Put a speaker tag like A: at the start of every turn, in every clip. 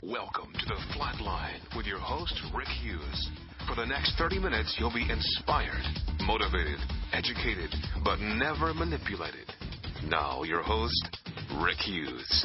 A: Welcome to The Flatline with your host, Rick Hughes. For the next 30 minutes, you'll be inspired, motivated, educated, but never manipulated. Now, your host, Rick Hughes.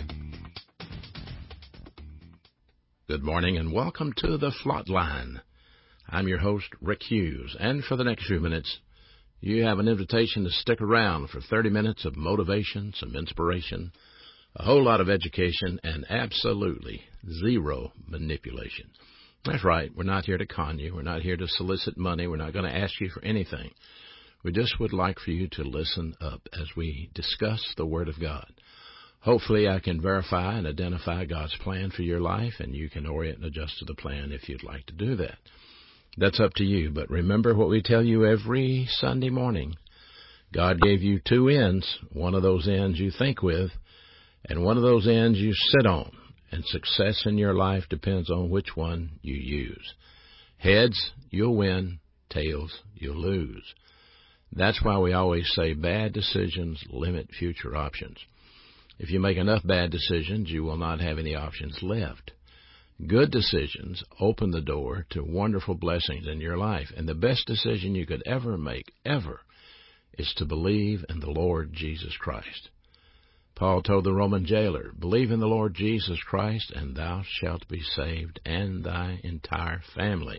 B: Good morning and welcome to The Flatline. I'm your host, Rick Hughes, and for the next few minutes, you have an invitation to stick around for 30 minutes of motivation, some inspiration, a whole lot of education, and absolutely zero manipulation. That's right. We're not here to con you. We're not here to solicit money. We're not going to ask you for anything. We just would like for you to listen up as we discuss the Word of God. Hopefully I can verify and identify God's plan for your life, and you can orient and adjust to the plan if you'd like to do that. That's up to you. But remember what we tell you every Sunday morning. God gave you two ends. One of those ends you think with, and one of those ends you sit on, and success in your life depends on which one you use. Heads, you'll win. Tails, you'll lose. That's why we always say bad decisions limit future options. If you make enough bad decisions, you will not have any options left. Good decisions open the door to wonderful blessings in your life, and the best decision you could ever make, ever, is to believe in the Lord Jesus Christ. Paul told the Roman jailer, "Believe in the Lord Jesus Christ, and thou shalt be saved, and thy entire family."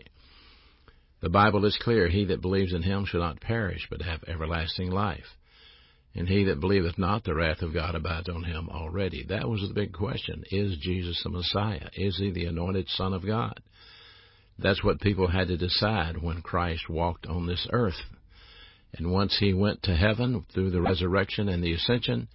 B: The Bible is clear, "He that believes in him shall not perish, but have everlasting life. And he that believeth not, the wrath of God abides on him already." That was the big question. Is Jesus the Messiah? Is he the anointed Son of God? That's what people had to decide when Christ walked on this earth. And once he went to heaven through the resurrection and the ascension,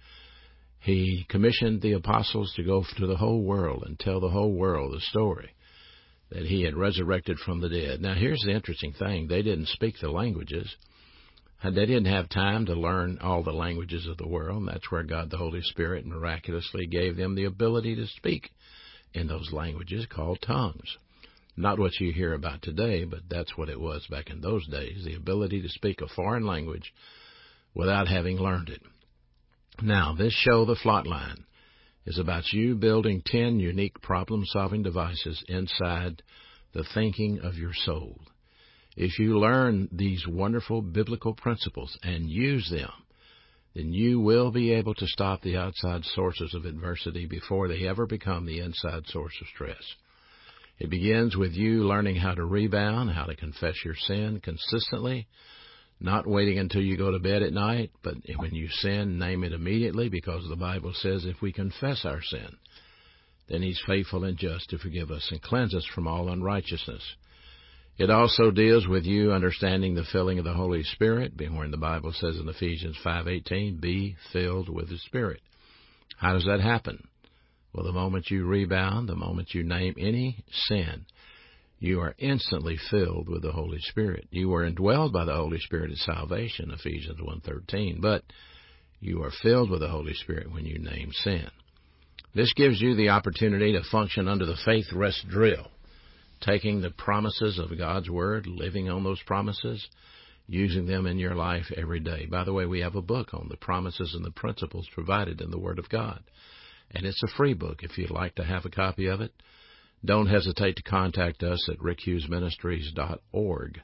B: he commissioned the apostles to go to the whole world and tell the whole world the story that he had resurrected from the dead. Now, here's the interesting thing. They didn't speak the languages. They didn't have time to learn all the languages of the world. And that's where God the Holy Spirit miraculously gave them the ability to speak in those languages called tongues. Not what you hear about today, but that's what it was back in those days, the ability to speak a foreign language without having learned it. Now, this show, The Flatline, is about you building 10 unique problem-solving devices inside the thinking of your soul. If you learn these wonderful biblical principles and use them, then you will be able to stop the outside sources of adversity before they ever become the inside source of stress. It begins with you learning how to rebound, how to confess your sin consistently, not waiting until you go to bed at night, but when you sin, name it immediately, because the Bible says if we confess our sin, then he's faithful and just to forgive us and cleanse us from all unrighteousness. It also deals with you understanding the filling of the Holy Spirit, when the Bible says in Ephesians 5:18, be filled with the Spirit. How does that happen? Well, the moment you rebound, the moment you name any sin, you are instantly filled with the Holy Spirit. You are indwelled by the Holy Spirit at salvation, Ephesians 1:13, but you are filled with the Holy Spirit when you name sin. This gives you the opportunity to function under the faith rest drill, taking the promises of God's Word, living on those promises, using them in your life every day. By the way, we have a book on the promises and the principles provided in the Word of God, and it's a free book. If you'd like to have a copy of it, don't hesitate to contact us at rickhughesministries.org.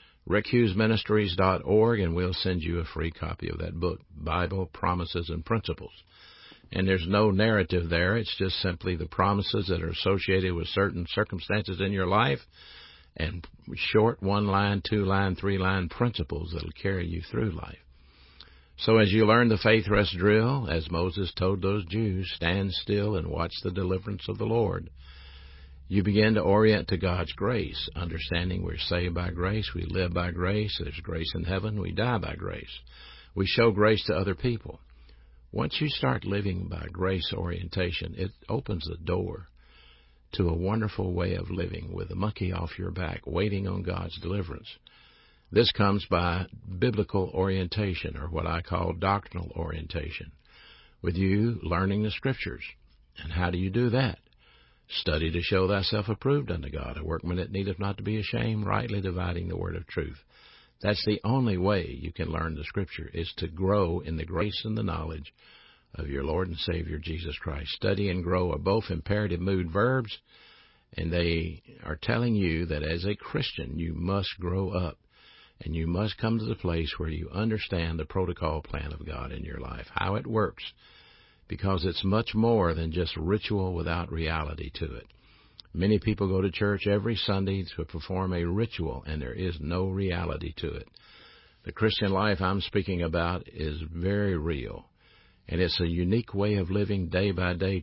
B: rickhughesministries.org, and we'll send you a free copy of that book, Bible, Promises, and Principles. And there's no narrative there. It's just simply the promises that are associated with certain circumstances in your life and short one-line, two-line, three-line principles that will carry you through life. So as you learn the faith rest drill, as Moses told those Jews, stand still and watch the deliverance of the Lord, you begin to orient to God's grace, understanding we're saved by grace, we live by grace, there's grace in heaven, we die by grace. We show grace to other people. Once you start living by grace orientation, it opens the door to a wonderful way of living with a monkey off your back, waiting on God's deliverance. This comes by biblical orientation, or what I call doctrinal orientation, with you learning the Scriptures. And how do you do that? Study to show thyself approved unto God, a workman that needeth not to be ashamed, rightly dividing the word of truth. That's the only way you can learn the Scripture, is to grow in the grace and the knowledge of your Lord and Savior, Jesus Christ. Study and grow are both imperative mood verbs, And they are telling you that as a Christian, you must grow up and you must come to the place where you understand the protocol plan of God in your life, how it works, because it's much more than just ritual without reality to it. Many people go to church every Sunday to perform a ritual, and there is no reality to it. The Christian life I'm speaking about is very real, and it's a unique way of living day by day,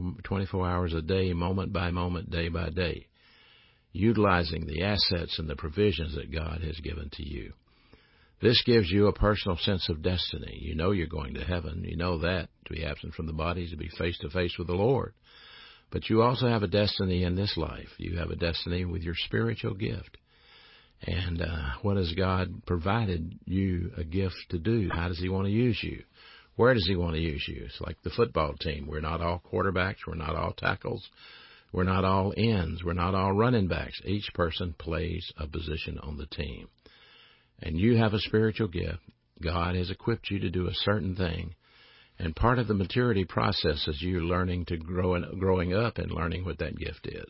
B: 24 hours a day, moment by moment, day by day, utilizing the assets and the provisions that God has given to you. This gives you a personal sense of destiny. You know you're going to heaven. You know that, to be absent from the body is to be face to face with the Lord. But you also have a destiny in this life. You have a destiny with your spiritual gift. And what has God provided you a gift to do? How does He want to use you? Where does He want to use you? It's like the football team. We're not all quarterbacks. We're not all tackles. We're not all ends. We're not all running backs. Each person plays a position on the team. And you have a spiritual gift. God has equipped you to do a certain thing. And part of the maturity process is you learning to growing up and learning what that gift is.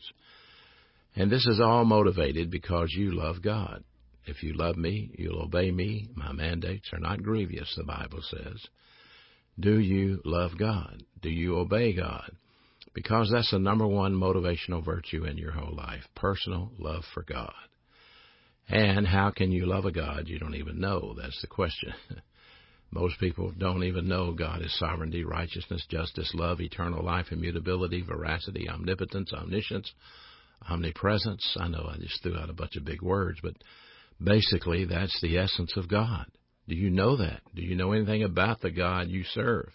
B: And this is all motivated because you love God. If you love me, you'll obey me. My mandates are not grievous, the Bible says. Do you love God? Do you obey God? Because that's the number one motivational virtue in your whole life, personal love for God. And how can you love a God you don't even know? That's the question. Most people don't even know God is sovereignty, righteousness, justice, love, eternal life, immutability, veracity, omnipotence, omniscience, omnipresence. I know I just threw out a bunch of big words, but basically that's the essence of God. Do you know that? Do you know anything about the God you serve?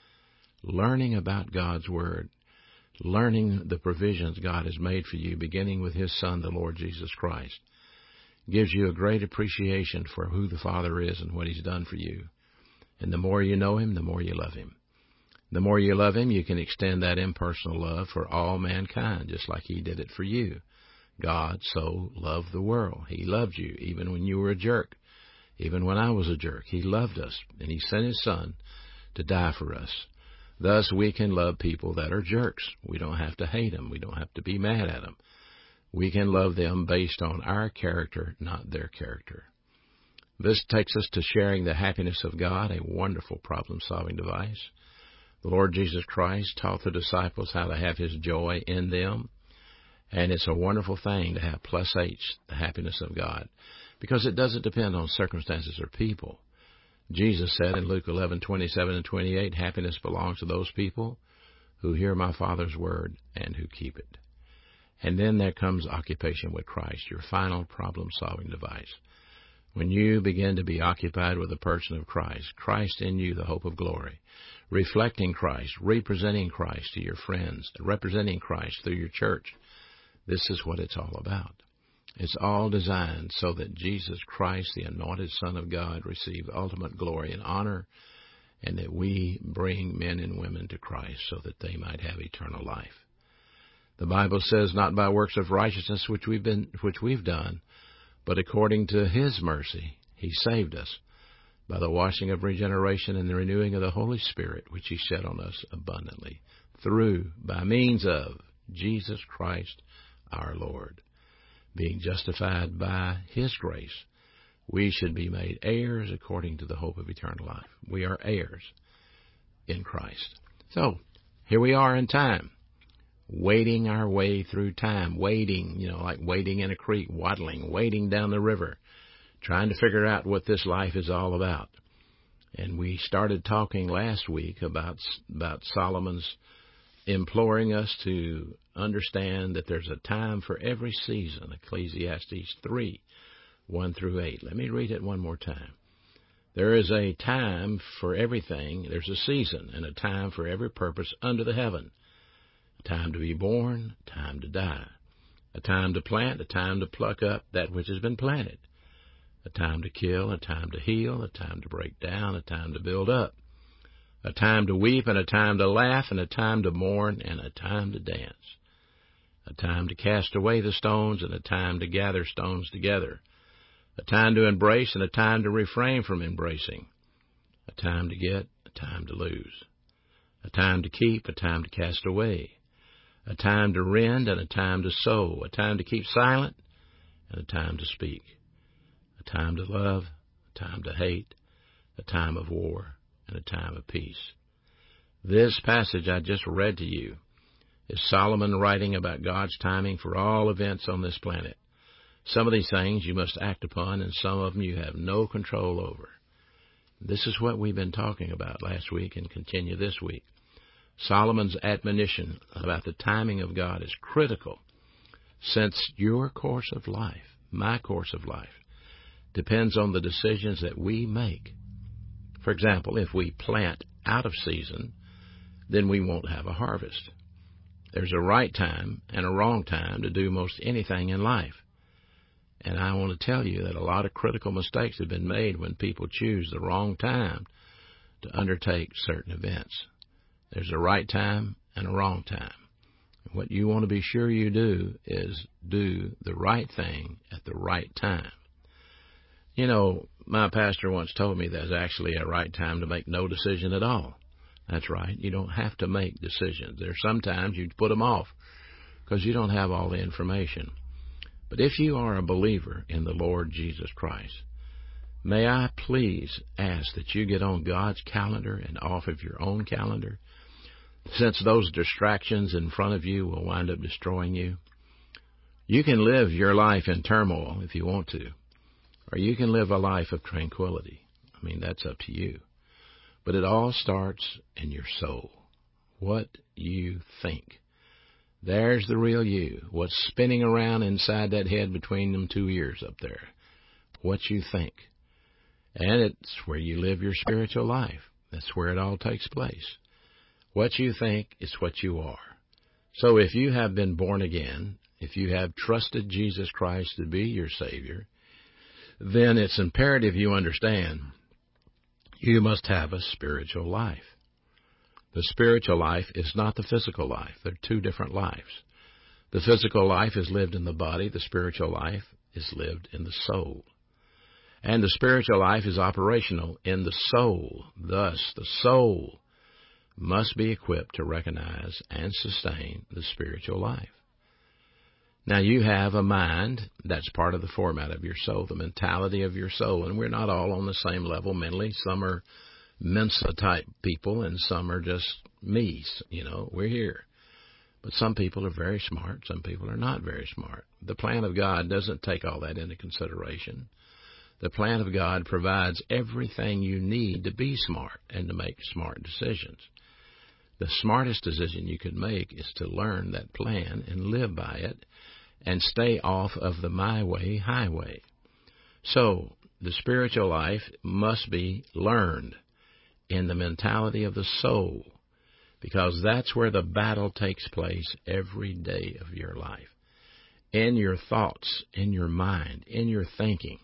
B: Learning about God's Word, learning the provisions God has made for you, beginning with His Son, the Lord Jesus Christ, gives you a great appreciation for who the Father is and what He's done for you. And the more you know Him, the more you love Him. The more you love Him, you can extend that impersonal love for all mankind, just like He did it for you. God so loved the world. He loved you even when you were a jerk. Even when I was a jerk, He loved us, and He sent His Son to die for us. Thus, we can love people that are jerks. We don't have to hate them. We don't have to be mad at them. We can love them based on our character, not their character. This takes us to sharing the happiness of God, a wonderful problem-solving device. The Lord Jesus Christ taught the disciples how to have His joy in them, and it's a wonderful thing to have plus H, the happiness of God, because it doesn't depend on circumstances or people. Jesus said in Luke 11:27 and 28, happiness belongs to those people who hear my Father's word and who keep it. And then there comes occupation with Christ, your final problem-solving device. When you begin to be occupied with the person of Christ, Christ in you, the hope of glory, reflecting Christ, representing Christ to your friends, representing Christ through your church, this is what it's all about. It's all designed so that Jesus Christ, the anointed Son of God, receive ultimate glory and honor, and that we bring men and women to Christ so that they might have eternal life. The Bible says, not by works of righteousness which we've done, but according to His mercy, He saved us by the washing of regeneration and the renewing of the Holy Spirit, which He shed on us abundantly, by means of Jesus Christ our Lord. Being justified by His grace, we should be made heirs according to the hope of eternal life. We are heirs in Christ. So, here we are in time, wading our way through time, wading, like wading in a creek, wading down the river, trying to figure out what this life is all about. And we started talking last week about Solomon's imploring us to understand that there's a time for every season, Ecclesiastes 3:1-8. Let me read it one more time. There is a time for everything. There's a season and a time for every purpose under the heaven. A time to be born, a time to die. A time to plant, a time to pluck up that which has been planted. A time to kill, a time to heal, a time to break down, a time to build up. A time to weep and a time to laugh, and a time to mourn and a time to dance. A time to cast away the stones and a time to gather stones together. A time to embrace and a time to refrain from embracing. A time to get, a time to lose. A time to keep, a time to cast away. a time to rend and a time to sow, a time to keep silent and a time to speak, a time to love, a time to hate, a time of war, and a time of peace. This passage I just read to you is Solomon writing about God's timing for all events on this planet. Some of these things you must act upon, and some of them you have no control over. This is what we've been talking about last week and continue this week. Solomon's admonition about the timing of God is critical, since your course of life, my course of life, depends on the decisions that we make. For example, if we plant out of season, then we won't have a harvest. There's a right time and a wrong time to do most anything in life. And I want to tell you that a lot of critical mistakes have been made when people choose the wrong time to undertake certain events. There's a right time and a wrong time. What you want to be sure you do is do the right thing at the right time. You know, my pastor once told me there's actually a right time to make no decision at all. That's right. You don't have to make decisions. There's sometimes you put them off because you don't have all the information. But if you are a believer in the Lord Jesus Christ, may I please ask that you get on God's calendar and off of your own calendar, since those distractions in front of you will wind up destroying you. You can live your life in turmoil if you want to, or you can live a life of tranquility. I mean, that's up to you. But it all starts in your soul, what you think. There's the real you, what's spinning around inside that head between them two ears up there, what you think. And it's where you live your spiritual life. That's where it all takes place. What you think is what you are. So if you have been born again, if you have trusted Jesus Christ to be your Savior, then it's imperative you understand you must have a spiritual life. The spiritual life is not the physical life. They're two different lives. The physical life is lived in the body. The spiritual life is lived in the soul. And the spiritual life is operational in the soul. Thus, the soul must be equipped to recognize and sustain the spiritual life. Now, you have a mind that's part of the format of your soul, the mentality of your soul. And we're not all on the same level mentally. Some are Mensa-type people, and some are just me's. You know, we're here. But some people are very smart. Some people are not very smart. The plan of God doesn't take all that into consideration. The plan of God provides everything you need to be smart and to make smart decisions. The smartest decision you could make is to learn that plan and live by it and stay off of the my way highway. So the spiritual life must be learned in the mentality of the soul, because that's where the battle takes place every day of your life. In your thoughts, in your mind, in your thinking.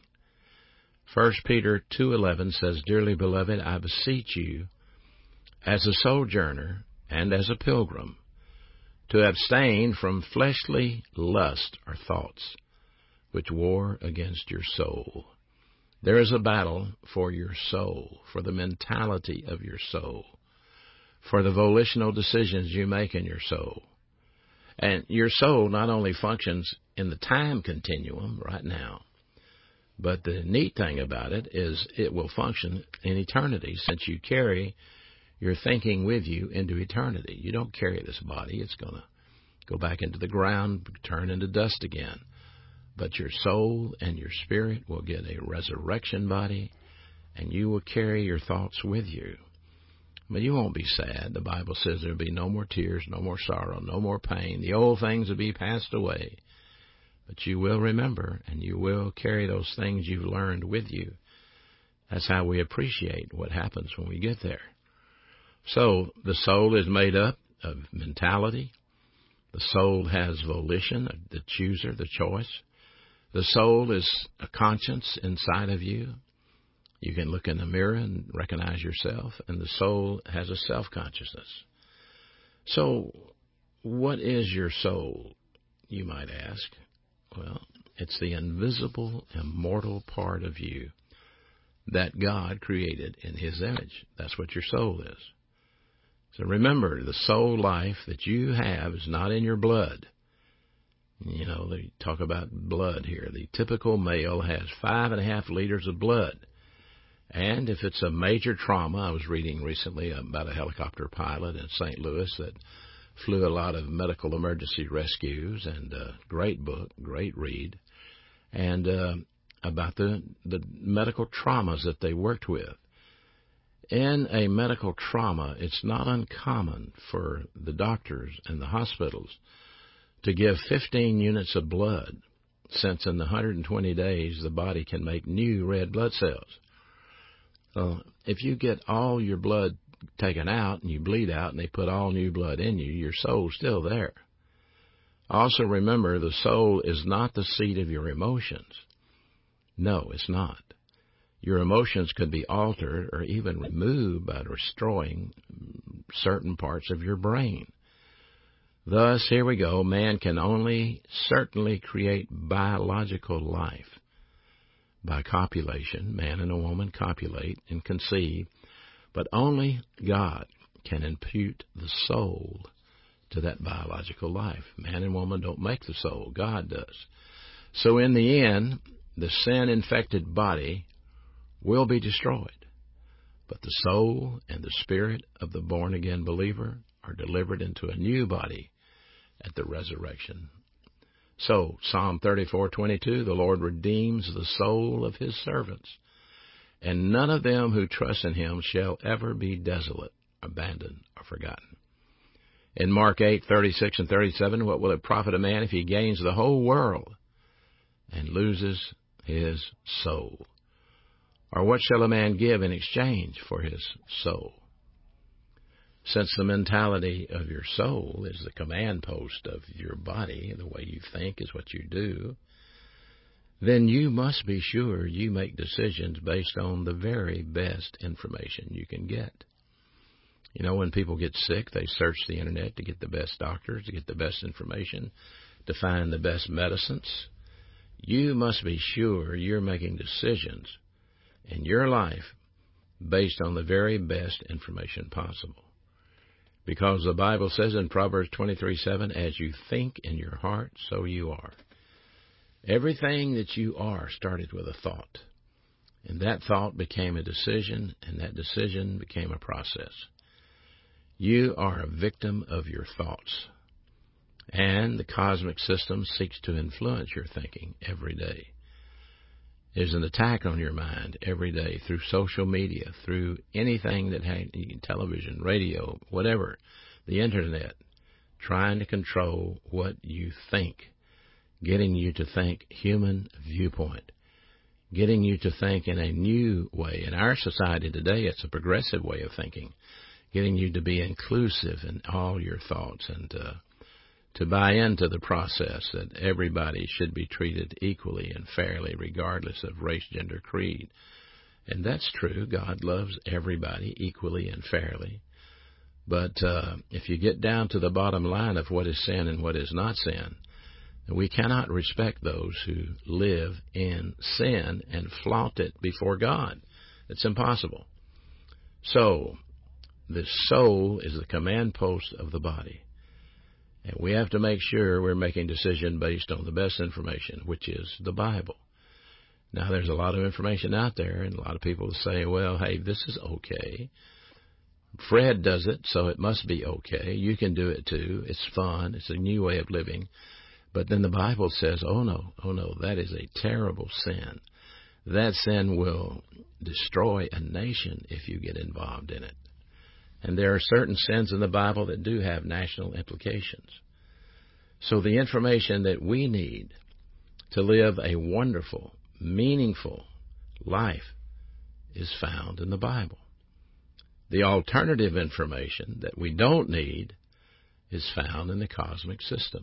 B: 1 Peter 2:11 says, "Dearly beloved, I beseech you, as a sojourner and as a pilgrim, to abstain from fleshly lust or thoughts, which war against your soul." There is a battle for your soul, for the mentality of your soul, for the volitional decisions you make in your soul. And your soul not only functions in the time continuum right now, but the neat thing about it is it will function in eternity, since you carry your thinking with you into eternity. You don't carry this body. It's going to go back into the ground, turn into dust again. But your soul and your spirit will get a resurrection body, and you will carry your thoughts with you. But you won't be sad. The Bible says there will be no more tears, no more sorrow, no more pain. The old things will be passed away. But you will remember, and you will carry those things you've learned with you. That's how we appreciate what happens when we get there. So the soul is made up of mentality. The soul has volition, the chooser, the choice. The soul is a conscience inside of you. You can look in the mirror and recognize yourself, and the soul has a self-consciousness. So what is your soul, you might ask? Well, it's the invisible, immortal part of you that God created in His image. That's what your soul is. So remember, the soul life that you have is not in your blood. You know, they talk about blood here. The typical male has 5.5 liters of blood. And if it's a major trauma, I was reading recently about a helicopter pilot in St. Louis that flew a lot of medical emergency rescues, and great book, great read, and about the medical traumas that they worked with. In a medical trauma, it's not uncommon for the doctors and the hospitals to give 15 units of blood, since in the 120 days the body can make new red blood cells. If you get all your blood taken out and you bleed out and they put all new blood in you, your soul's still there. Also remember, the soul is not the seat of your emotions. No, it's not. Your emotions could be altered or even removed by destroying certain parts of your brain. Thus, here we go, man can only certainly create biological life. By copulation, man and a woman copulate and conceive, but only God can impute the soul to that biological life. Man and woman don't make the soul, God does. So in the end, the sin-infected body will be destroyed, but the soul and the spirit of the born-again believer are delivered into a new body at the resurrection. So, Psalm 34:22, the Lord redeems the soul of his servants, and none of them who trust in him shall ever be desolate, abandoned, or forgotten. In Mark 8:36 and 37, what will it profit a man if he gains the whole world and loses his soul? Or what shall a man give in exchange for his soul? Since the mentality of your soul is the command post of your body, the way you think is what you do, then you must be sure you make decisions based on the very best information you can get. You know, when people get sick, they search the internet to get the best doctors, to get the best information, to find the best medicines. You must be sure you're making decisions in your life based on the very best information possible. Because the Bible says in Proverbs 23:7, as you think in your heart, so you are. Everything that you are started with a thought. And that thought became a decision, and that decision became a process. You are a victim of your thoughts. And the cosmic system seeks to influence your thinking every day. There's an attack on your mind every day through social media, through anything that has television, radio, whatever, the internet, trying to control what you think, getting you to think human viewpoint, getting you to think in a new way. In our society today, it's a progressive way of thinking, getting you to be inclusive in all your thoughts and to buy into the process that everybody should be treated equally and fairly, regardless of race, gender, creed. And that's true. God loves everybody equally and fairly. But if you get down to the bottom line of what is sin and what is not sin, we cannot respect those who live in sin and flaunt it before God. It's impossible. So, the soul is the command post of the body. And we have to make sure we're making decisions based on the best information, which is the Bible. Now, there's a lot of information out there, and a lot of people say, well, hey, this is okay. Fred does it, so it must be okay. You can do it too. It's fun. It's a new way of living. But then the Bible says, oh no, that is a terrible sin. That sin will destroy a nation if you get involved in it. And there are certain sins in the Bible that do have national implications. So the information that we need to live a wonderful, meaningful life is found in the Bible. The alternative information that we don't need is found in the cosmic system.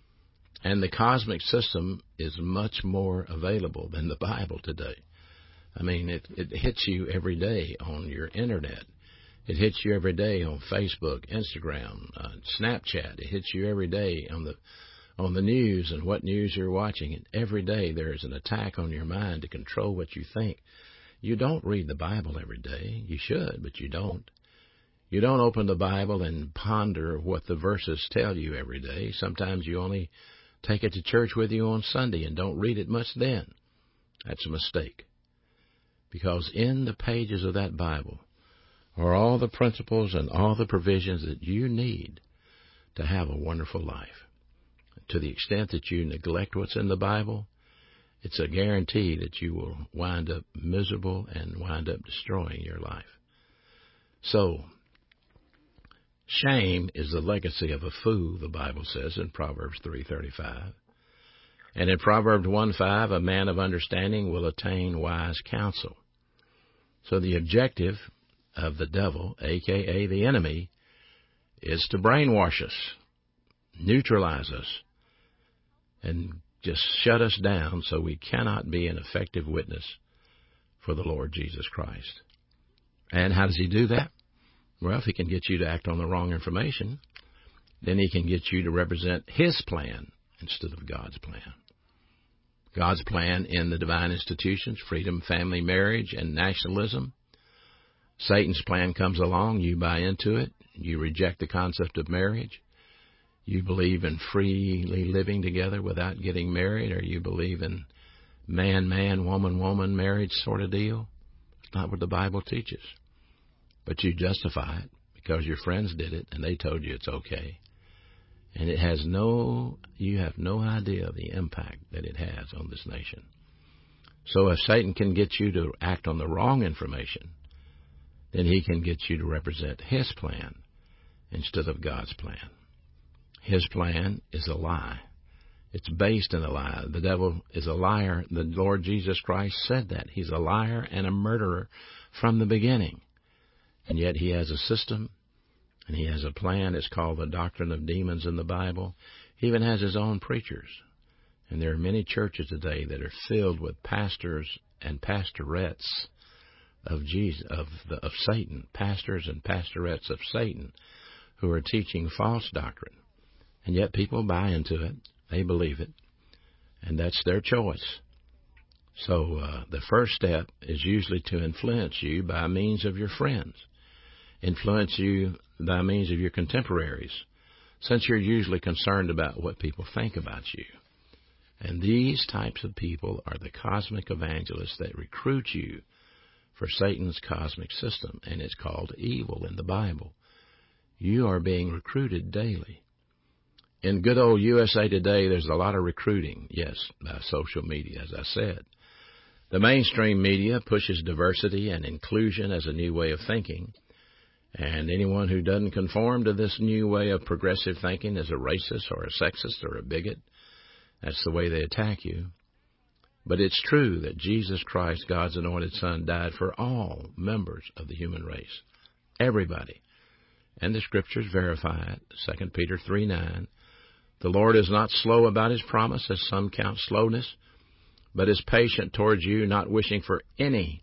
B: And the cosmic system is much more available than the Bible today. I mean, it hits you every day on your internet. It hits you every day on Facebook, Instagram, Snapchat. It hits you every day on the news and what news you're watching. And every day there is an attack on your mind to control what you think. You don't read the Bible every day. You should, but you don't. You don't open the Bible and ponder what the verses tell you every day. Sometimes you only take it to church with you on Sunday and don't read it much then. That's a mistake. Because in the pages of that Bible are all the principles and all the provisions that you need to have a wonderful life. To the extent that you neglect what's in the Bible, it's a guarantee that you will wind up miserable and wind up destroying your life. So, shame is the legacy of a fool, the Bible says in Proverbs 3:35. And in Proverbs 1:5, a man of understanding will attain wise counsel. So the objective of the devil, a.k.a. the enemy, is to brainwash us, neutralize us, and just shut us down so we cannot be an effective witness for the Lord Jesus Christ. And how does he do that? Well, if he can get you to act on the wrong information, then he can get you to represent his plan instead of God's plan. God's plan in the divine institutions, freedom, family, marriage, and nationalism. Satan's plan comes along, you buy into it, you reject the concept of marriage. You believe in freely living together without getting married, or you believe in man, woman marriage sort of deal. It's not what the Bible teaches. But you justify it because your friends did it and they told you it's okay. And you have no idea the impact that it has on this nation. So if Satan can get you to act on the wrong information, then he can get you to represent his plan instead of God's plan. His plan is a lie. It's based in a lie. The devil is a liar. The Lord Jesus Christ said that. He's a liar and a murderer from the beginning. And yet he has a system, and he has a plan. It's called the doctrine of demons in the Bible. He even has his own preachers. And there are many churches today that are filled with pastors and pastorettes of Satan, pastors and pastorettes of Satan, who are teaching false doctrine. And yet people buy into it. They believe it. And that's their choice. So the first step is usually to influence you by means of your friends. Influence you by means of your contemporaries, since you're usually concerned about what people think about you. And these types of people are the cosmic evangelists that recruit you for Satan's cosmic system, and it's called evil in the Bible. You are being recruited daily. In good old USA Today, there's a lot of recruiting, yes, by social media, as I said. The mainstream media pushes diversity and inclusion as a new way of thinking, and anyone who doesn't conform to this new way of progressive thinking is a racist or a sexist or a bigot. That's the way they attack you. But it's true that Jesus Christ, God's anointed Son, died for all members of the human race, everybody. And the Scriptures verify it. 2 Peter 3:9. The Lord is not slow about his promise, as some count slowness, but is patient towards you, not wishing for any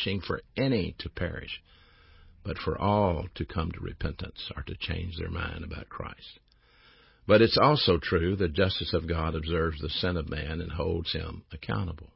B: to perish, but for all to come to repentance or to change their mind about Christ. But it's also true the justice of God observes the sin of man and holds him accountable.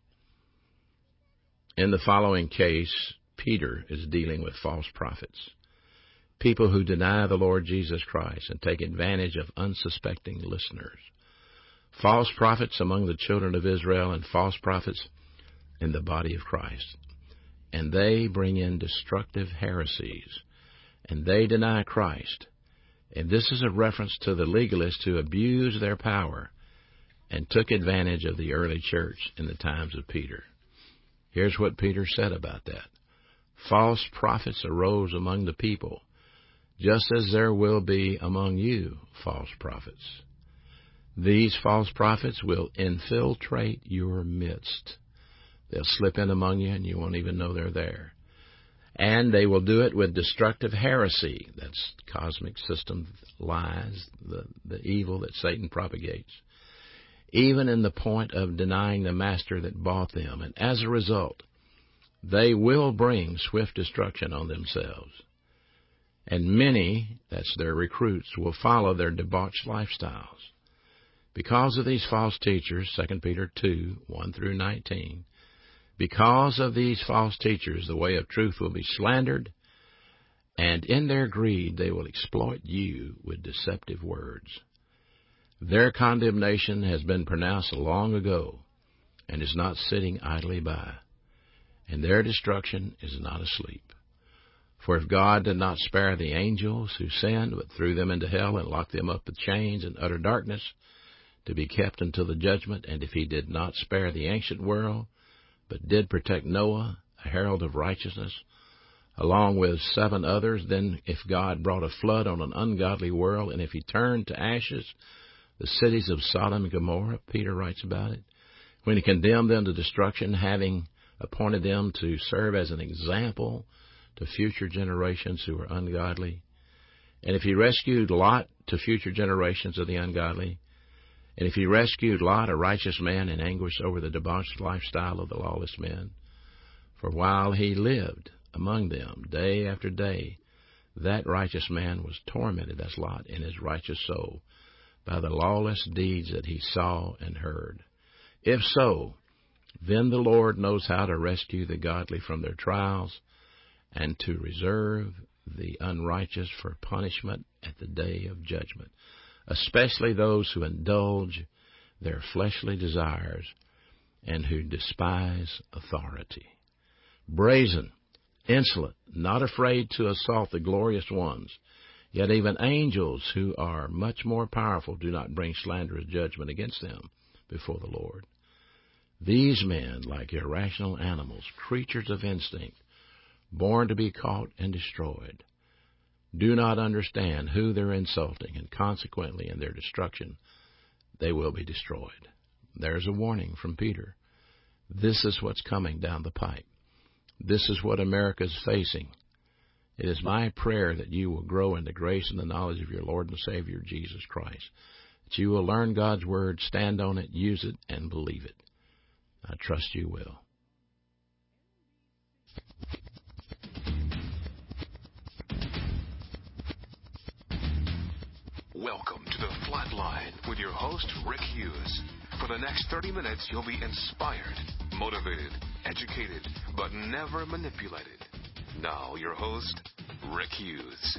B: In the following case, Peter is dealing with false prophets, people who deny the Lord Jesus Christ and take advantage of unsuspecting listeners. False prophets among the children of Israel and false prophets in the body of Christ. And they bring in destructive heresies, and they deny Christ. And this is a reference to the legalists who abused their power and took advantage of the early church in the times of Peter. Here's what Peter said about that. False prophets arose among the people, just as there will be among you false prophets. These false prophets will infiltrate your midst. They'll slip in among you and you won't even know they're there. And they will do it with destructive heresy. That's cosmic system lies, the evil that Satan propagates. Even in the point of denying the master that bought them. And as a result, they will bring swift destruction on themselves. And many, that's their recruits, will follow their debauched lifestyles. Because of these false teachers, 2 Peter 2:1-19, because of these false teachers, the way of truth will be slandered, and in their greed they will exploit you with deceptive words. Their condemnation has been pronounced long ago and is not sitting idly by, and their destruction is not asleep. For if God did not spare the angels who sinned, but threw them into hell and locked them up with chains and utter darkness, to be kept until the judgment, and if he did not spare the ancient world, but did protect Noah, a herald of righteousness, along with 7 others, then if God brought a flood on an ungodly world, and if he turned to ashes the cities of Sodom and Gomorrah, Peter writes about it, when he condemned them to destruction, having appointed them to serve as an example to future generations who are ungodly, and if he rescued Lot to future generations of the ungodly, and if he rescued Lot, a righteous man, in anguish over the debauched lifestyle of the lawless men, for while he lived among them day after day, that righteous man was tormented, that's Lot, in his righteous soul, by the lawless deeds that he saw and heard. If so, then the Lord knows how to rescue the godly from their trials, and to reserve the unrighteous for punishment at the day of judgment, especially those who indulge their fleshly desires and who despise authority. Brazen, insolent, not afraid to assault the glorious ones, yet even angels who are much more powerful do not bring slanderous judgment against them before the Lord. These men, like irrational animals, creatures of instinct, born to be caught and destroyed, do not understand who they're insulting, and consequently in their destruction they will be destroyed. There's a warning from Peter. This is what's coming down the pipe. This is what America's facing. It is my prayer that you will grow in the grace and the knowledge of your Lord and Savior, Jesus Christ, that you will learn God's Word, stand on it, use it, and believe it. I trust you will.
A: Welcome to the Flatline with your host, Rick Hughes. For the next 30 minutes, you'll be inspired, motivated, educated, but never manipulated. Now, your host, Rick Hughes.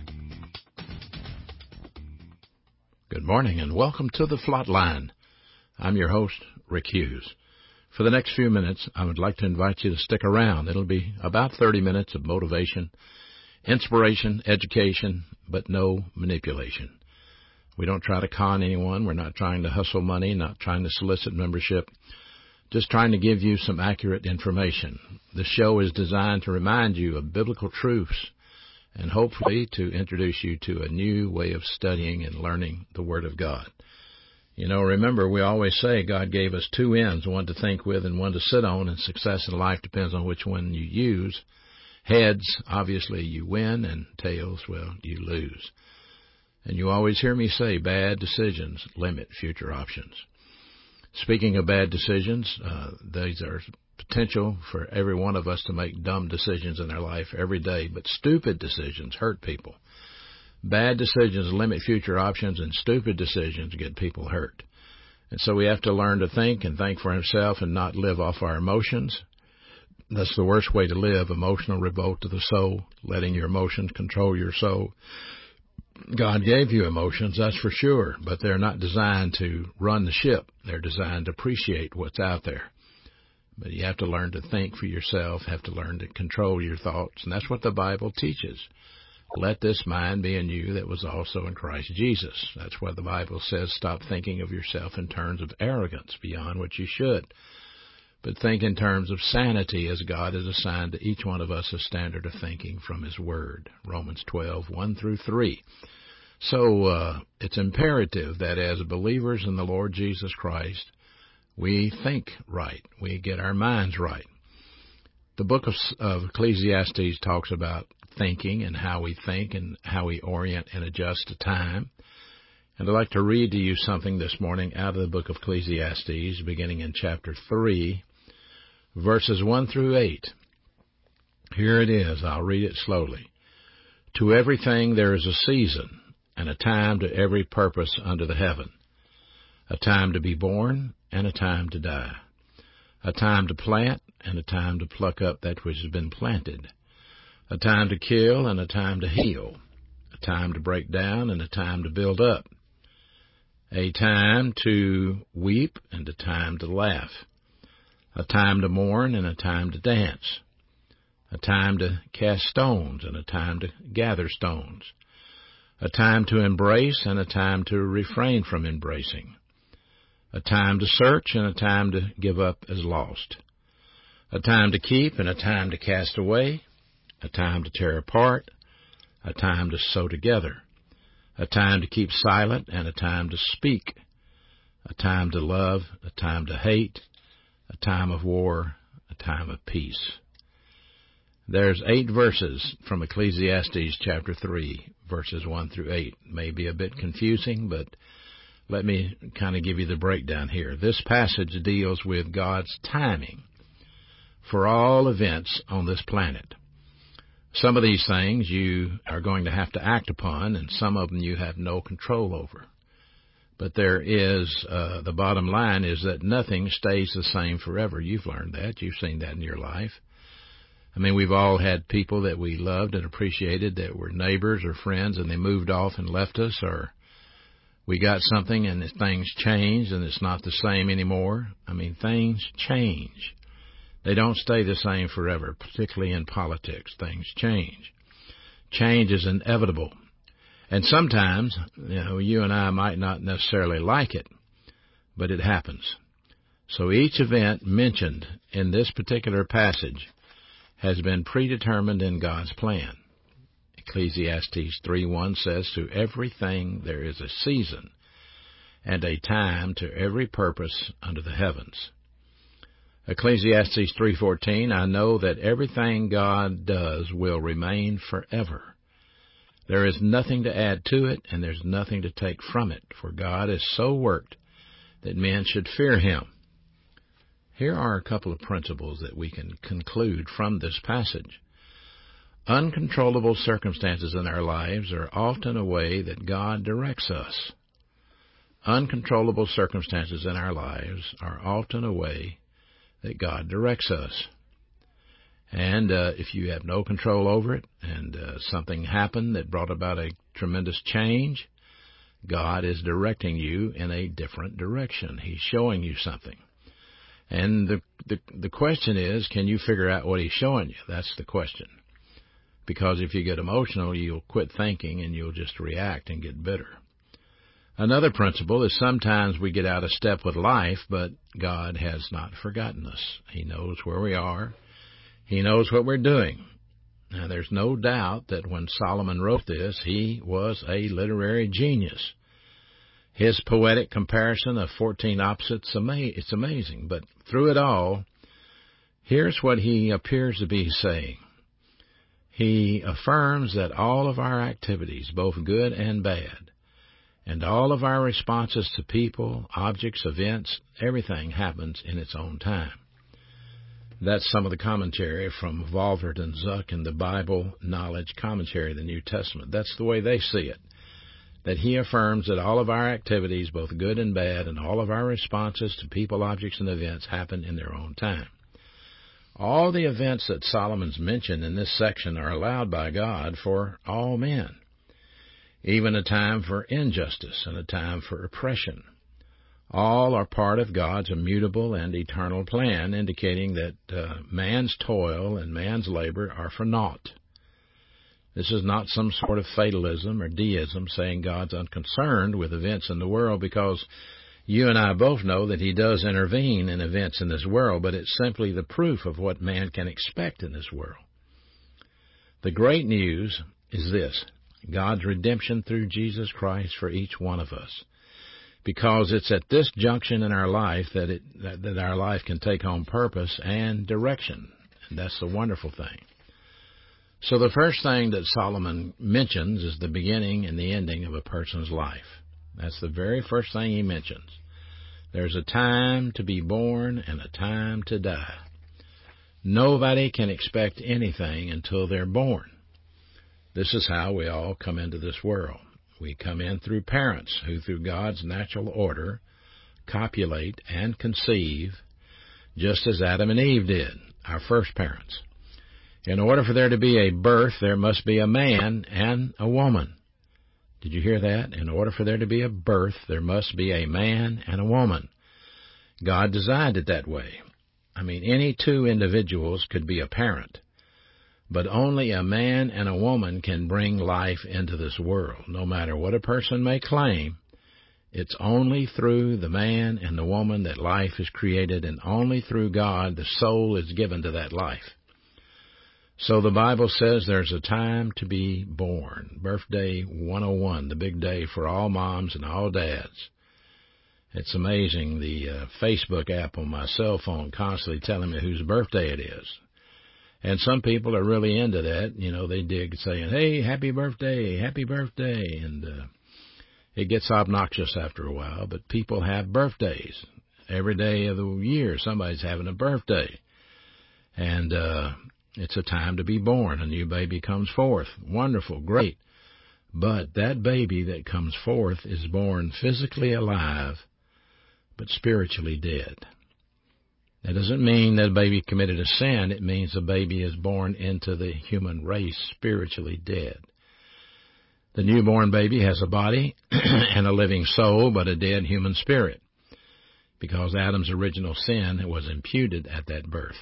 B: Good morning and welcome to the Flatline. I'm your host, Rick Hughes. For the next few minutes, I would like to invite you to stick around. It'll be about 30 minutes of motivation, inspiration, education, but no manipulation. We don't try to con anyone. We're not trying to hustle money, not trying to solicit membership, just trying to give you some accurate information. The show is designed to remind you of biblical truths and hopefully to introduce you to a new way of studying and learning the Word of God. You know, remember, we always say God gave us 2 ends, one to think with and one to sit on, and success in life depends on which one you use. Heads, obviously, you win, and tails, well, you lose. And you always hear me say bad decisions limit future options. Speaking of bad decisions, these are potential for every one of us to make dumb decisions in our life every day, but stupid decisions hurt people. Bad decisions limit future options, and stupid decisions get people hurt. And so we have to learn to think and think for himself and not live off our emotions. That's the worst way to live, emotional revolt to the soul, letting your emotions control your soul. God gave you emotions, that's for sure, but they're not designed to run the ship. They're designed to appreciate what's out there. But you have to learn to think for yourself, have to learn to control your thoughts, and that's what the Bible teaches. Let this mind be in you that was also in Christ Jesus. That's why the Bible says stop thinking of yourself in terms of arrogance beyond what you should, but think in terms of sanity, as God has assigned to each one of us a standard of thinking from His Word. Romans 12:1-3. So it's imperative that as believers in the Lord Jesus Christ, we think right. We get our minds right. The book of Ecclesiastes talks about thinking and how we think and how we orient and adjust to time. And I'd like to read to you something this morning out of the book of Ecclesiastes, beginning in chapter 3, verses 1-8. Here it is. I'll read it slowly. To everything there is a season, and a time to every purpose under the heaven, a time to be born and a time to die, a time to plant and a time to pluck up that which has been planted, a time to kill and a time to heal, a time to break down and a time to build up, a time to weep and a time to laugh, a time to mourn and a time to dance, a time to cast stones and a time to gather stones, a time to embrace and a time to refrain from embracing, a time to search and a time to give up as lost, a time to keep and a time to cast away, a time to tear apart, a time to sew together, a time to keep silent and a time to speak, a time to love, a time to hate, a time of war, a time of peace. There's 8 verses from Ecclesiastes chapter 3, verses 1 through 8. May be a bit confusing, but let me kind of give you the breakdown here. This passage deals with God's timing for all events on this planet. Some of these things you are going to have to act upon, and some of them you have no control over. But there is, the bottom line is that nothing stays the same forever. You've learned that. You've seen that in your life. I mean, we've all had people that we loved and appreciated that were neighbors or friends, and they moved off and left us, or we got something and things changed and it's not the same anymore. I mean, things change. They don't stay the same forever, particularly in politics. Things change. Change is inevitable. And sometimes, you and I might not necessarily like it, but it happens. So each event mentioned in this particular passage has been predetermined in God's plan. Ecclesiastes 3:1 says, "To everything there is a season, and a time to every purpose under the heavens." Ecclesiastes 3:14, "I know that everything God does will remain forever. There is nothing to add to it, and there's nothing to take from it, for God is so worked that men should fear Him." Here are a couple of principles that we can conclude from this passage. Uncontrollable circumstances in our lives are often a way that God directs us. Uncontrollable circumstances in our lives are often a way that God directs us. And if you have no control over it and something happened that brought about a tremendous change, God is directing you in a different direction. He's showing you something. And the question is, can you figure out what He's showing you? That's the question. Because if you get emotional, you'll quit thinking and you'll just react and get bitter. Another principle is sometimes we get out of step with life, but God has not forgotten us. He knows where we are. He knows what we're doing. Now, there's no doubt that when Solomon wrote this, he was a literary genius. His poetic comparison of 14 opposites, it's amazing. But through it all, here's what he appears to be saying. He affirms that all of our activities, both good and bad, and all of our responses to people, objects, events, everything happens in its own time. That's some of the commentary from Volvert and Zuck in the Bible Knowledge Commentary of the New Testament. That's the way they see it. That he affirms that all of our activities, both good and bad, and all of our responses to people, objects, and events happen in their own time. All the events that Solomon's mentioned in this section are allowed by God for all men. Even a time for injustice and a time for oppression. All are part of God's immutable and eternal plan, indicating that man's toil and man's labor are for naught. This is not some sort of fatalism or deism saying God's unconcerned with events in the world, because you and I both know that He does intervene in events in this world, but it's simply the proof of what man can expect in this world. The great news is this: God's redemption through Jesus Christ for each one of us. Because it's at this junction in our life that our life can take on purpose and direction. And that's the wonderful thing. So the first thing that Solomon mentions is the beginning and the ending of a person's life. That's the very first thing he mentions. There's a time to be born and a time to die. Nobody can expect anything until they're born. This is how we all come into this world. We come in through parents who, through God's natural order, copulate and conceive, just as Adam and Eve did, our first parents. In order for there to be a birth, there must be a man and a woman. Did you hear that? In order for there to be a birth, there must be a man and a woman. God designed it that way. I mean, any two individuals could be a parent, but only a man and a woman can bring life into this world. No matter what a person may claim, it's only through the man and the woman that life is created, and only through God the soul is given to that life. So the Bible says there's a time to be born. Birthday 101, the big day for all moms and all dads. It's amazing, the Facebook app on my cell phone constantly telling me whose birthday it is. And some people are really into that. You know, they dig saying, hey, happy birthday, and it gets obnoxious after a while, but people have birthdays. Every day of the year, somebody's having a birthday. And it's a time to be born. A new baby comes forth. Wonderful, great. But that baby that comes forth is born physically alive, but spiritually dead. That doesn't mean that a baby committed a sin. It means a baby is born into the human race spiritually dead. The newborn baby has a body and a living soul, but a dead human spirit, because Adam's original sin was imputed at that birth.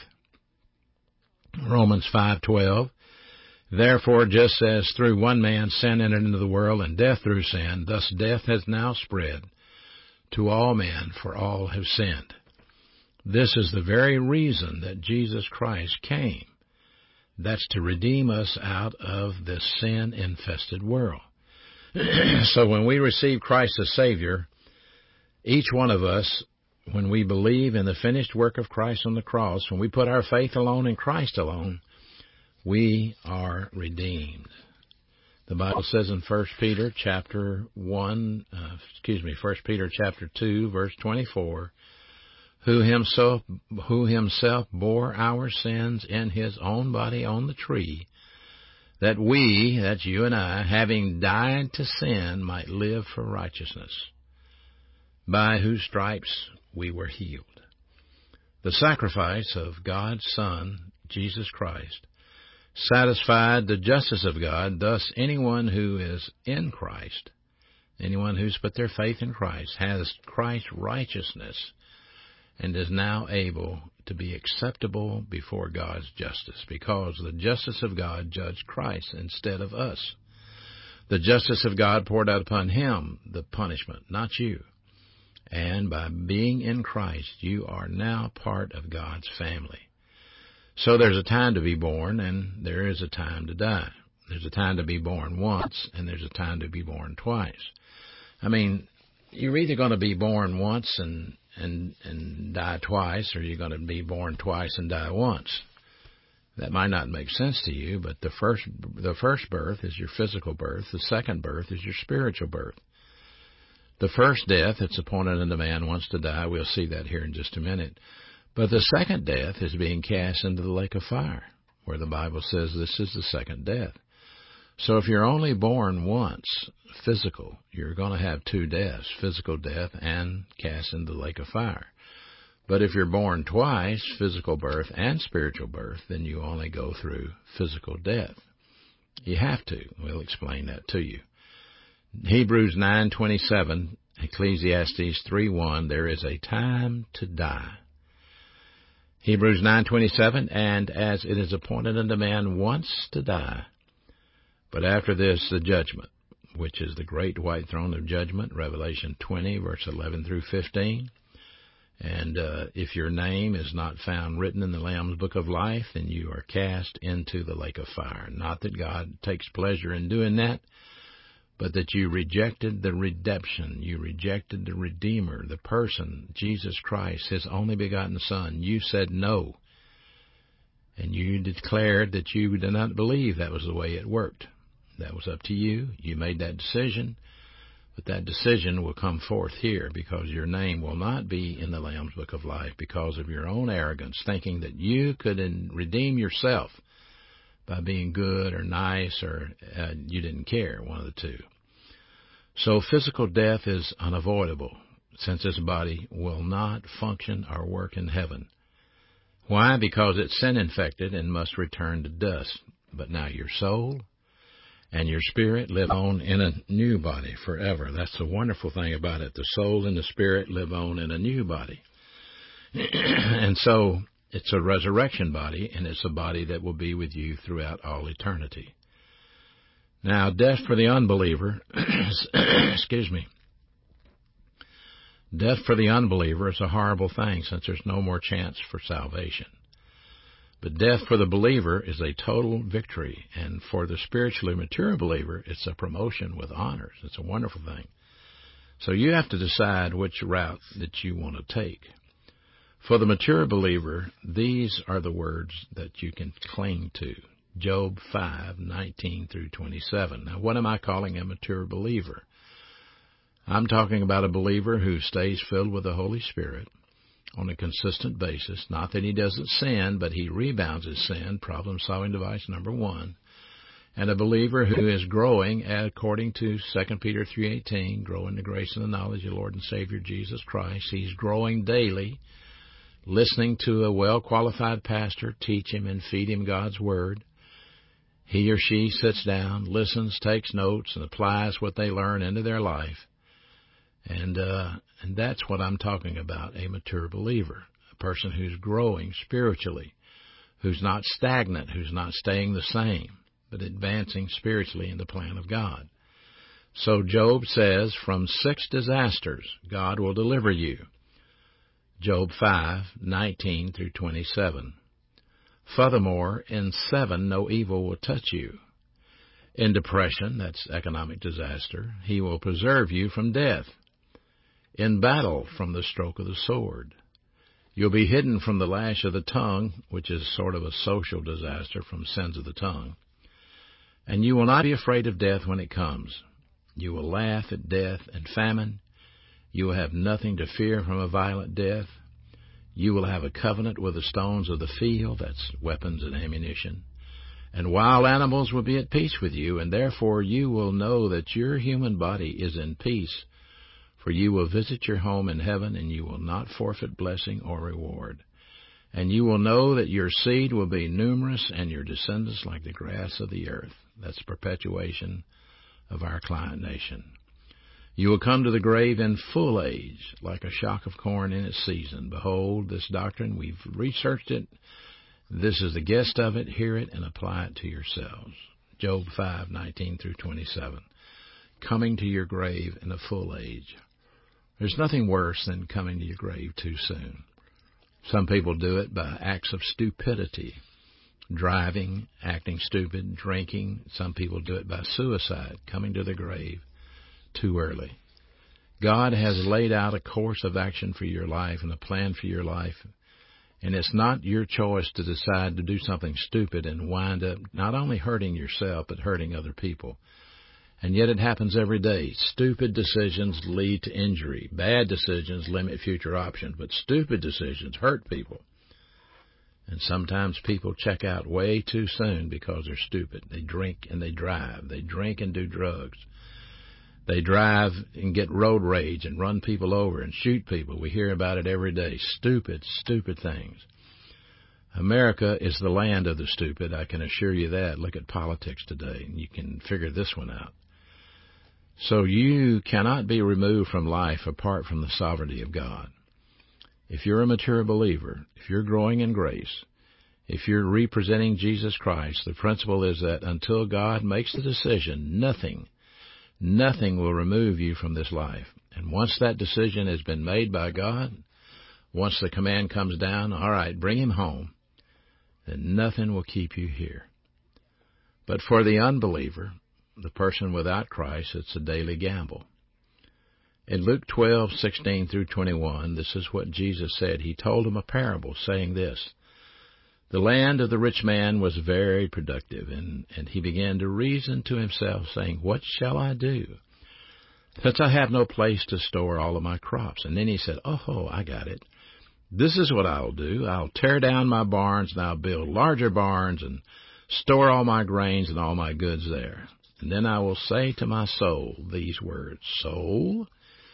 B: Romans 5:12, therefore, just as through one man sin entered into the world, and death through sin, thus death has now spread to all men, for all have sinned. This is the very reason that Jesus Christ came. That's to redeem us out of this sin-infested world. So when we receive Christ as Savior, each one of us, when we believe in the finished work of Christ on the cross, when we put our faith alone in Christ alone, we are redeemed. The Bible says in 1 Peter chapter 2, verse 24, who himself bore our sins in his own body on the tree, that we, that's you and I, having died to sin, might live for righteousness, by whose stripes we were healed. The sacrifice of God's Son, Jesus Christ, satisfied the justice of God. Thus, anyone who is in Christ, anyone who's put their faith in Christ, has Christ's righteousness and is now able to be acceptable before God's justice, because the justice of God judged Christ instead of us. The justice of God poured out upon him the punishment, not you. And by being in Christ, you are now part of God's family. So there's a time to be born, and there is a time to die. There's a time to be born once, and there's a time to be born twice. I mean, you're either going to be born once and die twice, or you're going to be born twice and die once. That might not make sense to you, but the first birth is your physical birth. The second birth is your spiritual birth. The first death that's appointed unto man wants to die. We'll see that here in just a minute. But the second death is being cast into the lake of fire, where the Bible says this is the second death. So if you're only born once, physical, you're going to have two deaths, physical death and cast into the lake of fire. But if you're born twice, physical birth and spiritual birth, then you only go through physical death. You have to. We'll explain that to you. Hebrews 9:27, Ecclesiastes 3:1, there is a time to die. Hebrews 9:27, and as it is appointed unto man once to die, but after this the judgment, which is the great white throne of judgment, Revelation 20, verse 11 through 15. And if your name is not found written in the Lamb's book of life, then you are cast into the lake of fire. Not that God takes pleasure in doing that, but that you rejected the redemption, you rejected the Redeemer, the person, Jesus Christ, His only begotten Son. You said no, and you declared that you did not believe that was the way it worked. That was up to you. You made that decision, but that decision will come forth here, because your name will not be in the Lamb's book of life because of your own arrogance, thinking that you could redeem yourself by being good or nice, or you didn't care, one of the two. So physical death is unavoidable, since this body will not function or work in heaven Why? Because it's sin-infected and must return to dust. But now your soul and your spirit live on in a new body forever. That's the wonderful thing about it. The soul and the spirit live on in a new body. And so it's a resurrection body, and it's a body that will be with you throughout all eternity. Now, death for the unbeliever, excuse me, death for the unbeliever is a horrible thing since there's no more chance for salvation. But death for the believer is a total victory, and for the spiritually mature believer, it's a promotion with honors. It's a wonderful thing. So you have to decide which route that you want to take. For the mature believer, these are the words that you can cling to. Job 5:19 through 27. Now, what am I calling a mature believer? I'm talking about a believer who stays filled with the Holy Spirit on a consistent basis. Not that he doesn't sin, but he rebounds his sin, problem-solving device number one. And a believer who is growing, according to 2 Peter 3:18, grow in the grace and the knowledge of the Lord and Savior Jesus Christ. He's growing daily, listening to a well-qualified pastor teach him and feed him God's Word. He or she sits down, listens, takes notes, and applies what they learn into their life. And that's what I'm talking about, a mature believer, a person who's growing spiritually, who's not stagnant, who's not staying the same, but advancing spiritually in the plan of God. So Job says, from 6 disasters, God will deliver you. Job 5:19 through 27. Furthermore, in 7 no evil will touch you. In depression, that's economic disaster, he will preserve you from death. In battle, from the stroke of the sword. You'll be hidden from the lash of the tongue, which is sort of a social disaster from sins of the tongue. And you will not be afraid of death when it comes. You will laugh at death and famine. You will have nothing to fear from a violent death. You will have a covenant with the stones of the field, that's weapons and ammunition. And wild animals will be at peace with you, and therefore you will know that your human body is in peace. For you will visit your home in heaven, and you will not forfeit blessing or reward. And you will know that your seed will be numerous, and your descendants like the grass of the earth. That's perpetuation of our client nation. You will come to the grave in full age, like a shock of corn in its season. Behold, this doctrine, we've researched it. This is the gist of it. Hear it and apply it to yourselves. Job 5:19 through 27. Coming to your grave in a full age. There's nothing worse than coming to your grave too soon. Some people do it by acts of stupidity, driving, acting stupid, drinking. Some people do it by suicide, coming to the grave too early. God has laid out a course of action for your life and a plan for your life, and it's not your choice to decide to do something stupid and wind up not only hurting yourself but hurting other people. And yet it happens every day. Stupid decisions lead to injury. Bad decisions limit future options, but stupid decisions hurt people. And sometimes people check out way too soon because they're stupid. They drink and they drive. They drink and do drugs. They drive and get road rage and run people over and shoot people. We hear about it every day. Stupid, stupid things. America is the land of the stupid, I can assure you that. Look at politics today, and you can figure this one out. So you cannot be removed from life apart from the sovereignty of God. If you're a mature believer, if you're growing in grace, if you're representing Jesus Christ, the principle is that until God makes the decision, nothing will remove you from this life. And once that decision has been made by God, once the command comes down, all right, bring him home, then nothing will keep you here. But for the unbeliever, the person without Christ, it's a daily gamble. In Luke 12:16 through 21, this is what Jesus said. He told them a parable saying this: the land of the rich man was very productive, and he began to reason to himself, saying, what shall I do, since I have no place to store all of my crops? And then he said, oh, I got it. This is what I'll do. I'll tear down my barns, and I'll build larger barns, and store all my grains and all my goods there. And then I will say to my soul these words, soul,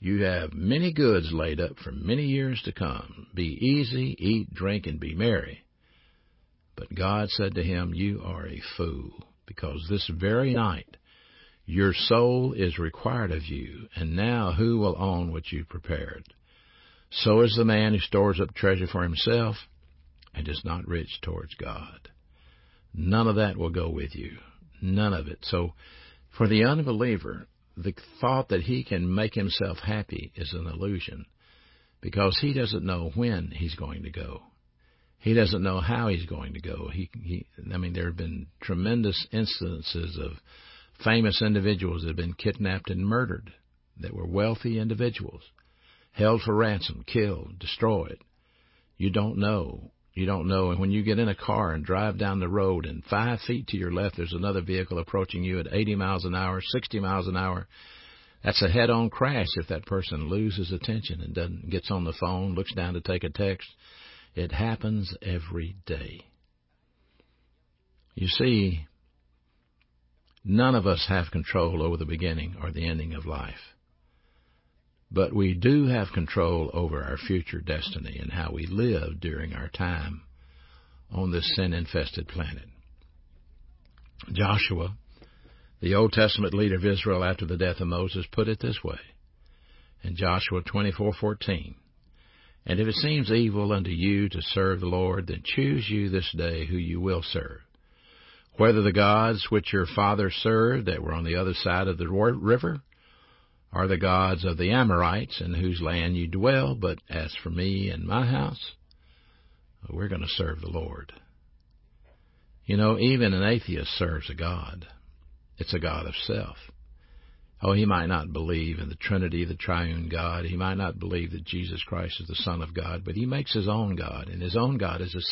B: You have many goods laid up for many years to come. Be easy, eat, drink, and be merry. But God said to him, You are a fool, because this very night your soul is required of you, and now who will own what you prepared? So is the man who stores up treasure for himself and is not rich towards God. None of that will go with you. None of it. So for the unbeliever, the thought that he can make himself happy is an illusion, because he doesn't know when he's going to go. He doesn't know how he's going to go. There have been tremendous instances of famous individuals that have been kidnapped and murdered, that were wealthy individuals, held for ransom, killed, destroyed. You don't know. You don't know. And when you get in a car and drive down the road and 5 feet to your left there's another vehicle approaching you at 80 miles an hour, 60 miles an hour, that's a head-on crash if that person loses attention and gets on the phone, looks down to take a text. It happens every day. You see, none of us have control over the beginning or the ending of life. But we do have control over our future destiny and how we live during our time on this sin-infested planet. Joshua, the Old Testament leader of Israel after the death of Moses, put it this way in Joshua 24:14. And if it seems evil unto you to serve the Lord, then choose you this day who you will serve, whether the gods which your fathers served that were on the other side of the river, or the gods of the Amorites in whose land you dwell. But as for me and my house, we're going to serve the Lord. You know, even an atheist serves a God. It's a God of self. Oh, he might not believe in the Trinity, the triune God. He might not believe that Jesus Christ is the Son of God, but he makes his own God, and his own God is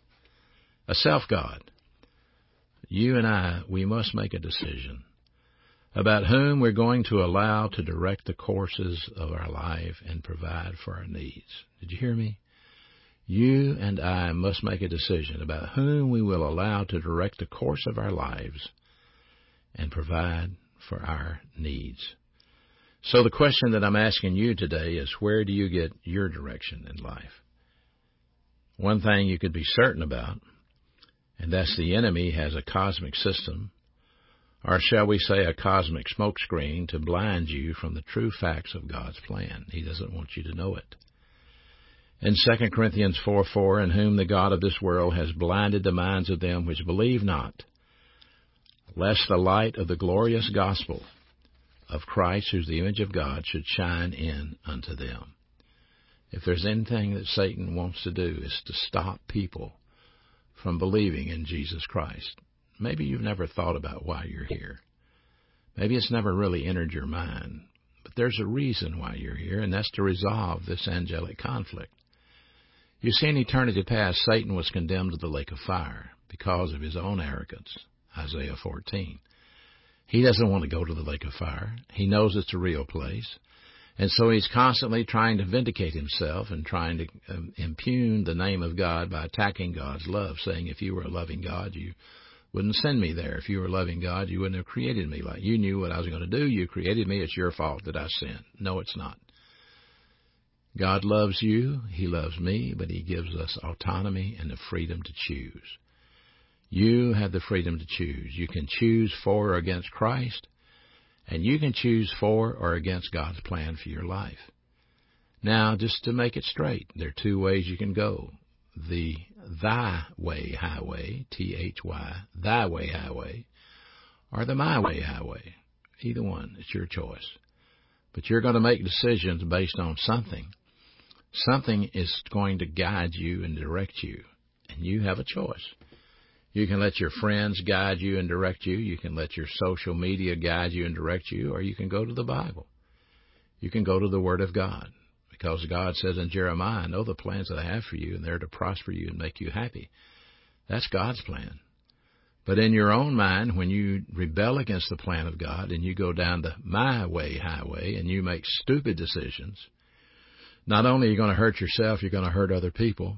B: a self-God. You and I, we must make a decision about whom we're going to allow to direct the courses of our life and provide for our needs. Did you hear me? You and I must make a decision about whom we will allow to direct the course of our lives and provide for our needs. So the question that I'm asking you today is, where do you get your direction in life? One thing you could be certain about, and that's the enemy has a cosmic system, or shall we say a cosmic smokescreen, to blind you from the true facts of God's plan. He doesn't want you to know it. In 2 Corinthians 4:4, in whom the God of this world has blinded the minds of them which believe not, lest the light of the glorious gospel of Christ, who's the image of God, should shine in unto them. If there's anything that Satan wants to do, is to stop people from believing in Jesus Christ. Maybe you've never thought about why you're here. Maybe it's never really entered your mind. But there's a reason why you're here, and that's to resolve this angelic conflict. You see, in eternity past, Satan was condemned to the lake of fire because of his own arrogance. Isaiah 14. He doesn't want to go to the lake of fire. He knows it's a real place. And so he's constantly trying to vindicate himself and trying to impugn the name of God by attacking God's love, saying, if you were a loving God, you wouldn't send me there. If you were a loving God, you wouldn't have created me. Like you knew what I was going to do. You created me. It's your fault that I sinned. No, it's not. God loves you. He loves me, but he gives us autonomy and the freedom to choose. You have the freedom to choose. You can choose for or against Christ, and you can choose for or against God's plan for your life. Now, just to make it straight, there are two ways you can go. The Thy Way Highway, T-H-Y, Thy Way Highway, or the My Way Highway. Either one, it's your choice. But you're going to make decisions based on something. Something is going to guide you and direct you, and you have a choice. You can let your friends guide you and direct you. You can let your social media guide you and direct you, or you can go to the Bible. You can go to the Word of God, because God says in Jeremiah, I know the plans that I have for you, and they're to prosper you and make you happy. That's God's plan. But in your own mind, when you rebel against the plan of God and you go down the My Way Highway and you make stupid decisions, not only are you going to hurt yourself, you're going to hurt other people.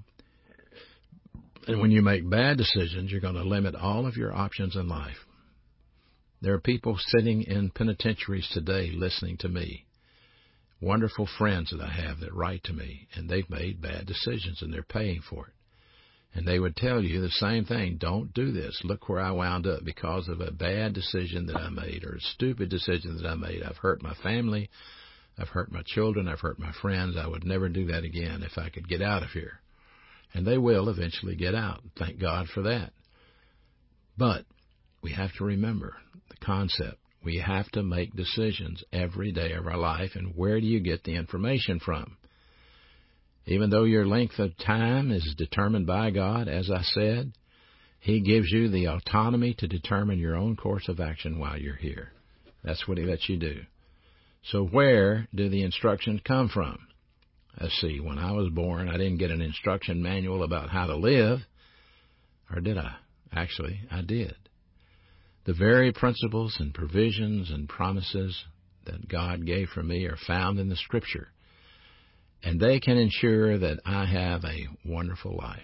B: And when you make bad decisions, you're going to limit all of your options in life. There are people sitting in penitentiaries today listening to me wonderful friends that I have that write to me, and they've made bad decisions, and they're paying for it. And they would tell you the same thing. Don't do this. Look where I wound up because of a bad decision that I made or a stupid decision that I made. I've hurt my family. I've hurt my children. I've hurt my friends. I would never do that again if I could get out of here. And they will eventually get out. Thank God for that. But we have to remember the concept. We have to make decisions every day of our life. And where do you get the information from? Even though your length of time is determined by God, as I said, He gives you the autonomy to determine your own course of action while you're here. That's what He lets you do. So where do the instructions come from? Let's see, when I was born, I didn't get an instruction manual about how to live. Or did I? Actually, I did. The very principles and provisions and promises that God gave for me are found in the Scripture. And they can ensure that I have a wonderful life.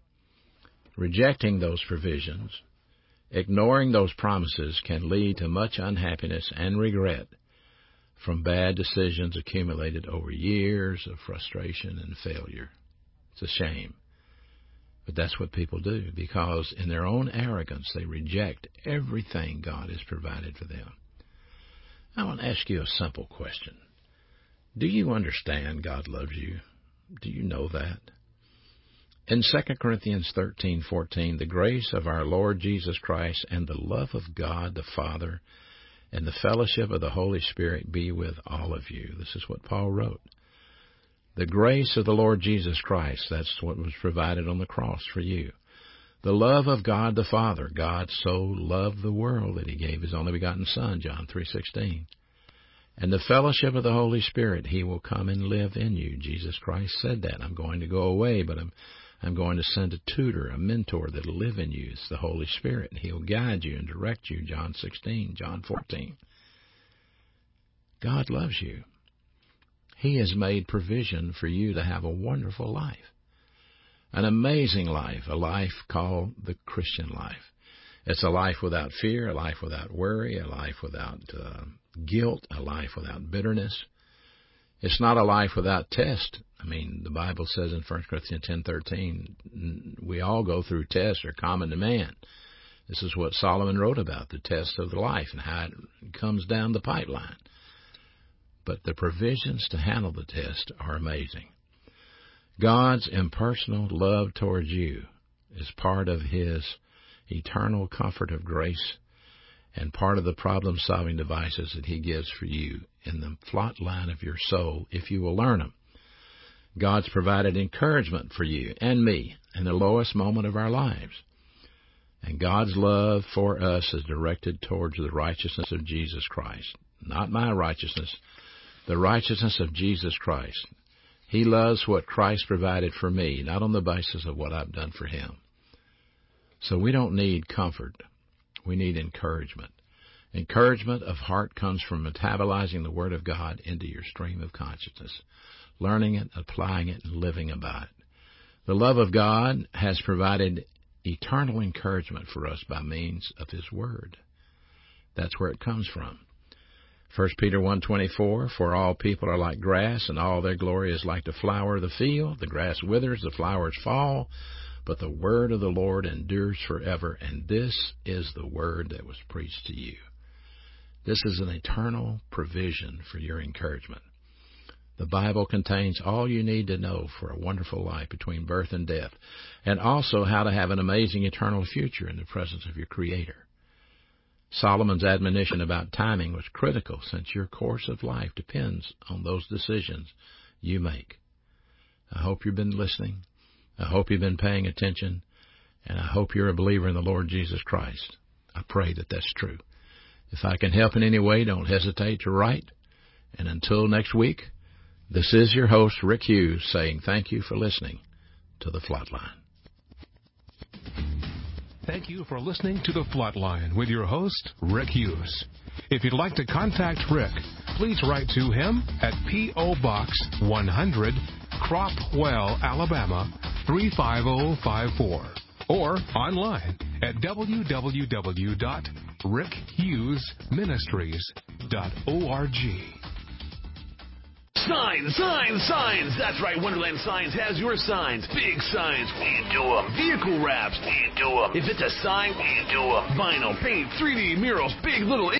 B: Rejecting those provisions, ignoring those promises can lead to much unhappiness and regret from bad decisions accumulated over years of frustration and failure. It's a shame. But that's what people do, because in their own arrogance they reject everything God has provided for them. I want to ask you a simple question. Do you understand God loves you? Do you know that? In 2 Corinthians 13:14, the grace of our Lord Jesus Christ and the love of God the Father and the fellowship of the Holy Spirit be with all of you. This is what Paul wrote. The grace of the Lord Jesus Christ, that's what was provided on the cross for you. The love of God the Father. God so loved the world that He gave His only begotten Son, John 3:16. And the fellowship of the Holy Spirit, He will come and live in you. Jesus Christ said that. I'm going to go away, but I'm going to send a tutor, a mentor that will live in you. It's the Holy Spirit. And He'll guide you and direct you. John 16, John 14. God loves you. He has made provision for you to have a wonderful life. An amazing life, a life called the Christian life. It's a life without fear, a life without worry, a life without guilt, a life without bitterness. It's not a life without test. I mean, the Bible says in 1 Corinthians 10:13, we all go through tests, are common to man. This is what Solomon wrote about, the test of the life and how it comes down the pipeline. But the provisions to handle the test are amazing. God's impersonal love towards you is part of His eternal comfort of grace and part of the problem-solving devices that He gives for you in the plot line of your soul if you will learn them. God's provided encouragement for you and me in the lowest moment of our lives. And God's love for us is directed towards the righteousness of Jesus Christ. Not my righteousness, the righteousness of Jesus Christ. He loves what Christ provided for me, not on the basis of what I've done for Him. So we don't need comfort. We need encouragement. Encouragement of heart comes from metabolizing the Word of God into your stream of consciousness, learning it, applying it, and living about it. The love of God has provided eternal encouragement for us by means of His Word. That's where it comes from. 1 Peter 1:24, for all people are like grass, and all their glory is like the flower of the field. The grass withers, the flowers fall, but the word of the Lord endures forever. And this is the word that was preached to you. This is an eternal provision for your encouragement. The Bible contains all you need to know for a wonderful life between birth and death, and also how to have an amazing eternal future in the presence of your Creator. Solomon's admonition about timing was critical, since your course of life depends on those decisions you make. I hope you've been listening. I hope you've been paying attention. And I hope you're a believer in the Lord Jesus Christ. I pray that that's true. If I can help in any way, don't hesitate to write. And until next week, this is your host, Rick Hughes, saying thank you for listening to The Flatline.
A: Thank you for listening to The Flatline with your host, Rick Hughes. If you'd like to contact Rick, please write to him at P.O. Box 100, Cropwell, Alabama 35054, or online at www.rickhughesministries.org.
C: Signs, signs, signs. That's right, Wonderland Signs has your signs. Big signs, we do them. Vehicle wraps, we do them. If it's a sign, we do them. Vinyl, paint, 3D murals, big, little